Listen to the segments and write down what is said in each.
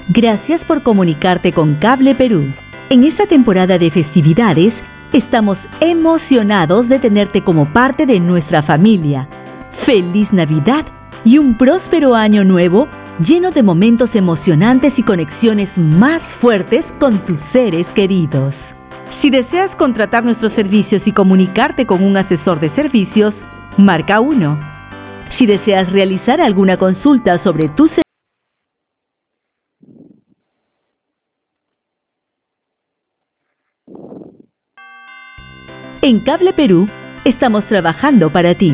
Gracias por comunicarte con Cable Perú. En esta temporada de festividades, estamos emocionados de tenerte como parte de nuestra familia. ¡Feliz Navidad y un próspero año nuevo lleno de momentos emocionantes y conexiones más fuertes con tus seres queridos! Si deseas contratar nuestros servicios y comunicarte con un asesor de servicios, marca 1. Si deseas realizar alguna consulta sobre tus servicios, en Cable Perú, estamos trabajando para ti.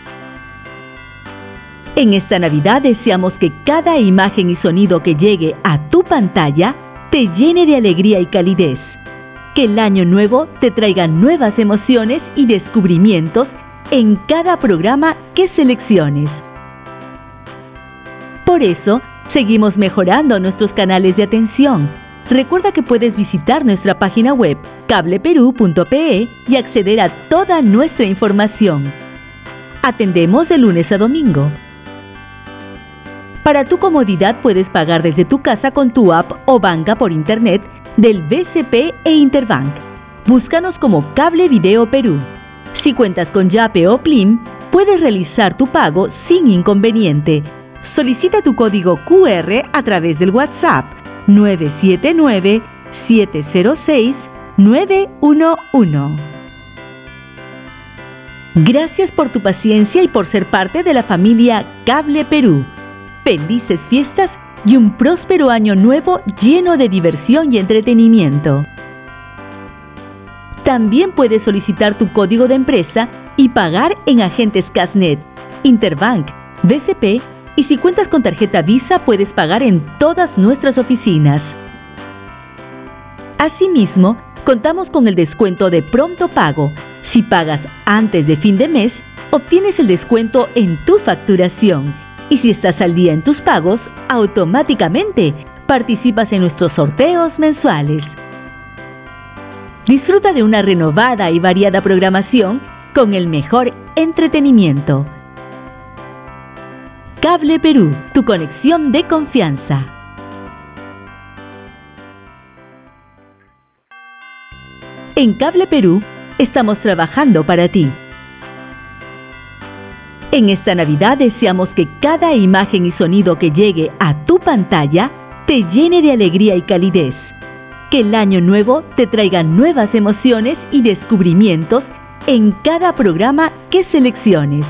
En esta Navidad deseamos que cada imagen y sonido que llegue a tu pantalla te llene de alegría y calidez. Que el año nuevo te traiga nuevas emociones y descubrimientos en cada programa que selecciones. Por eso, seguimos mejorando nuestros canales de atención. Recuerda que puedes visitar nuestra página web cableperú.pe y acceder a toda nuestra información. Atendemos de lunes a domingo. Para tu comodidad puedes pagar desde tu casa con tu app o banca por internet del BCP e Interbank. Búscanos como Cable Video Perú. Si cuentas con Yape o Plim, puedes realizar tu pago sin inconveniente. Solicita tu código QR a través del WhatsApp 979-706-911. Gracias por tu paciencia y por ser parte de la familia Cable Perú. Felices fiestas y un próspero año nuevo lleno de diversión y entretenimiento. También puedes solicitar tu código de empresa y pagar en agentes Casnet, Interbank, BCP, y si cuentas con tarjeta Visa puedes pagar en todas nuestras oficinas. Asimismo, contamos con el descuento de pronto pago. Si pagas antes de fin de mes, obtienes el descuento en tu facturación. Y si estás al día en tus pagos, automáticamente participas en nuestros sorteos mensuales. Disfruta de una renovada y variada programación con el mejor entretenimiento. Cable Perú, tu conexión de confianza. En Cable Perú, estamos trabajando para ti. En esta Navidad deseamos que cada imagen y sonido que llegue a tu pantalla te llene de alegría y calidez. Que el año nuevo te traiga nuevas emociones y descubrimientos en cada programa que selecciones.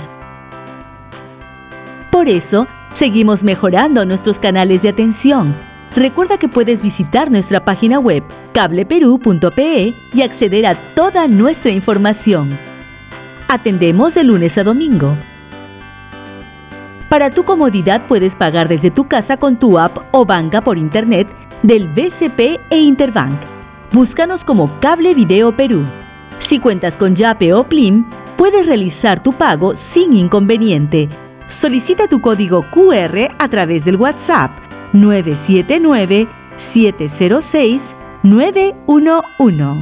Por eso, seguimos mejorando nuestros canales de atención. Recuerda que puedes visitar nuestra página web cableperú.pe y acceder a toda nuestra información. Atendemos de lunes a domingo. Para tu comodidad puedes pagar desde tu casa con tu app o banca por internet del BCP e Interbank. Búscanos como Cable Video Perú. Si cuentas con Yape o Plim, puedes realizar tu pago sin inconveniente. Solicita tu código QR a través del WhatsApp 979-706-911.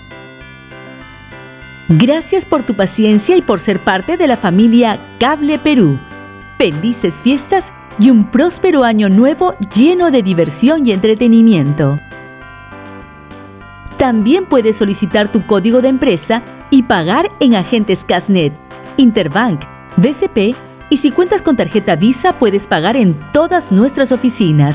Gracias por tu paciencia y por ser parte de la familia Cable Perú. Felices fiestas y un próspero año nuevo lleno de diversión y entretenimiento. También puedes solicitar tu código de empresa y pagar en agentes Casnet, Interbank, BCP, y si cuentas con tarjeta Visa puedes pagar en todas nuestras oficinas.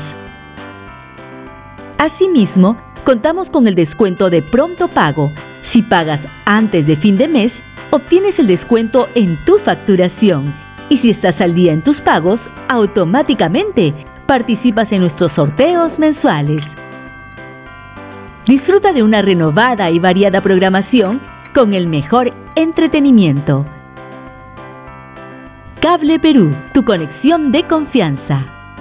Asimismo, contamos con el descuento de pronto pago. Si pagas antes de fin de mes, obtienes el descuento en tu facturación. Y si estás al día en tus pagos, automáticamente participas en nuestros sorteos mensuales. Disfruta de una renovada y variada programación con el mejor entretenimiento. Cable Perú, tu conexión de confianza.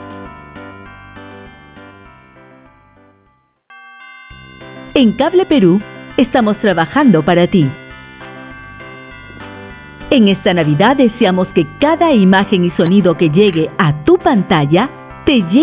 En Cable Perú, estamos trabajando para ti. En esta Navidad deseamos que cada imagen y sonido que llegue a tu pantalla te llene